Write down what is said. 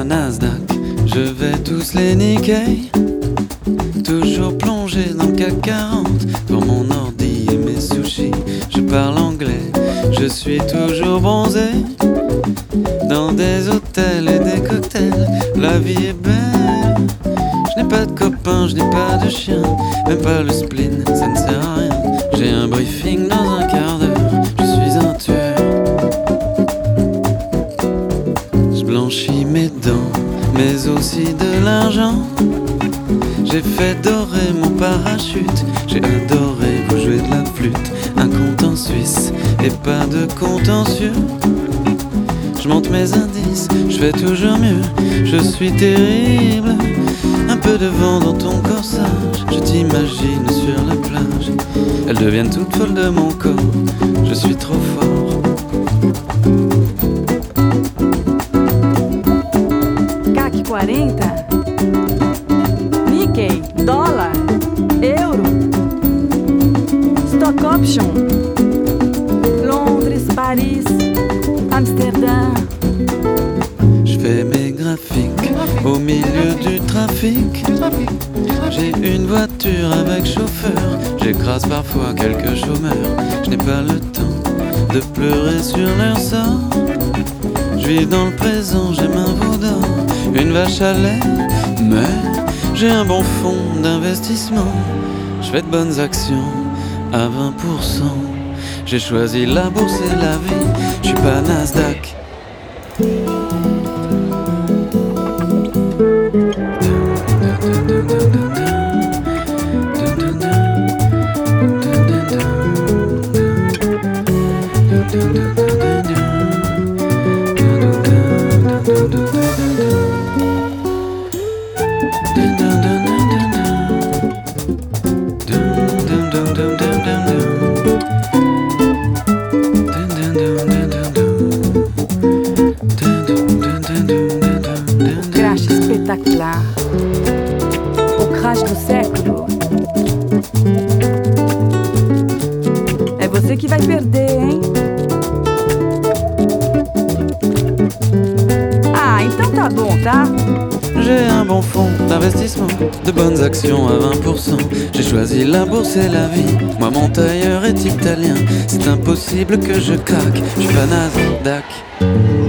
Nasdaq, je vais tous les niquer. Toujours plongé dans le CAC 40, pour mon ordi et mes sushis. Je parle anglais, je suis toujours bronzé. Dans des hôtels et des cocktails, la vie est belle. Je n'ai pas de copains, je n'ai pas de chien, même pas le spleen, ça ne sert à rien. J'ai un briefing dans un quart d'heure, je suis un tueur. Je blanchis mes dents, mais aussi de l'argent. J'ai fait dorer mon parachute, j'ai adoré vous jouer de la flûte. Un compte en Suisse et pas de contentieux. Je monte mes indices, je fais toujours mieux. Je suis terrible, un peu de vent dans ton corsage. Je t'imagine sur la plage, elles deviennent toutes folles de mon corps. Je suis trop fort. CAC 40, Nikkei, dólar, euro, stock option, Londres, Paris, Amsterdam. Je fais mes graphiques au milieu du trafic. J'ai une voiture avec chauffeur, j'écrase parfois quelques chômeurs. Je n'ai pas le temps de pleurer sur leur sort. Je vis dans le présent, j'ai main veau d'or, une vache à lait, mais j'ai un bon fonds d'investissement. Je fais de bonnes actions à 20%. J'ai choisi la bourse et la vie, je suis pas Nasdaq. Crash espetacular, o crash do século. É você que vai perder, hein? Ah, então tá bom, tá? J'ai un bon fonds d'investissement, de bonnes actions à 20%. J'ai choisi la bourse et la vie, moi mon tailleur est italien. C'est impossible que je craque, je suis pas Nasdaq.